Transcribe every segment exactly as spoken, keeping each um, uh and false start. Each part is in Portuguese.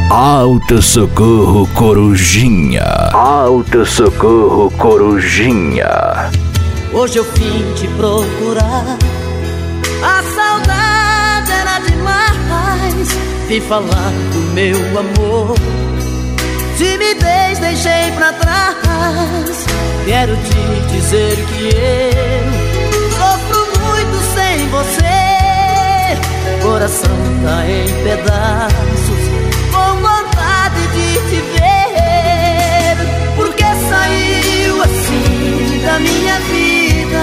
Alto Socorro Corujinha. Alto Socorro Corujinha. Hoje eu vim te procurar, a saudade era demais. Vim falar do meu amor, timidez deixei pra trás. Quero te dizer que eu sofro muito sem você. Coração tá em pedaços, com vontade de te ver. Porque saiu assim da minha vida,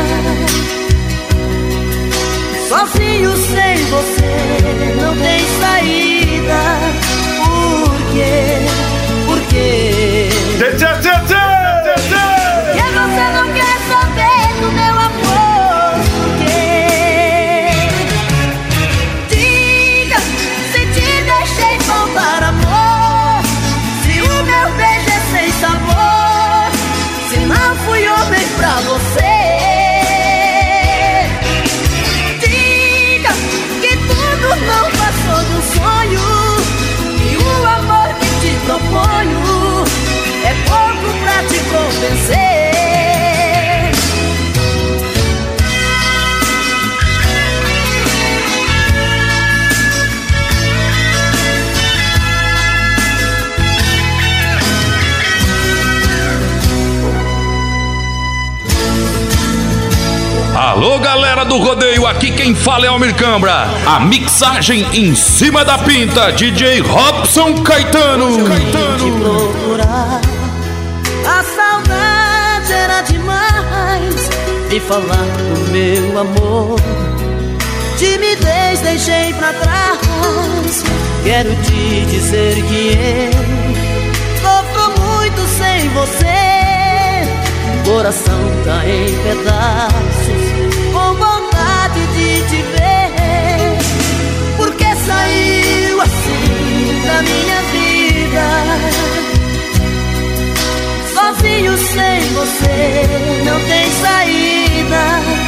sozinho sem você não tem saída. Por quê? Por quê? Tchê, tchê, tchê, tchê, tchê. Porque você não quer saber do meu amor? Por quê? Diga se te deixei faltar amor, se o meu beijo é sem sabor, se não fui homem pra você. Diga que tudo não passou de um sonho, e o amor que te proponho é pouco pra te convencer. Alô, galera do rodeio, aqui quem fala é Almir Cambra. A mixagem em cima da pinta, D J Robson Caetano. Te procurar, a saudade era demais. Vim falar do meu amor, timidez deixei pra trás. Quero te dizer que eu sofro muito sem você. Coração tá em pedaços, com vontade de te ver. Porque saiu assim da minha vida, sozinho sem você não tem saída.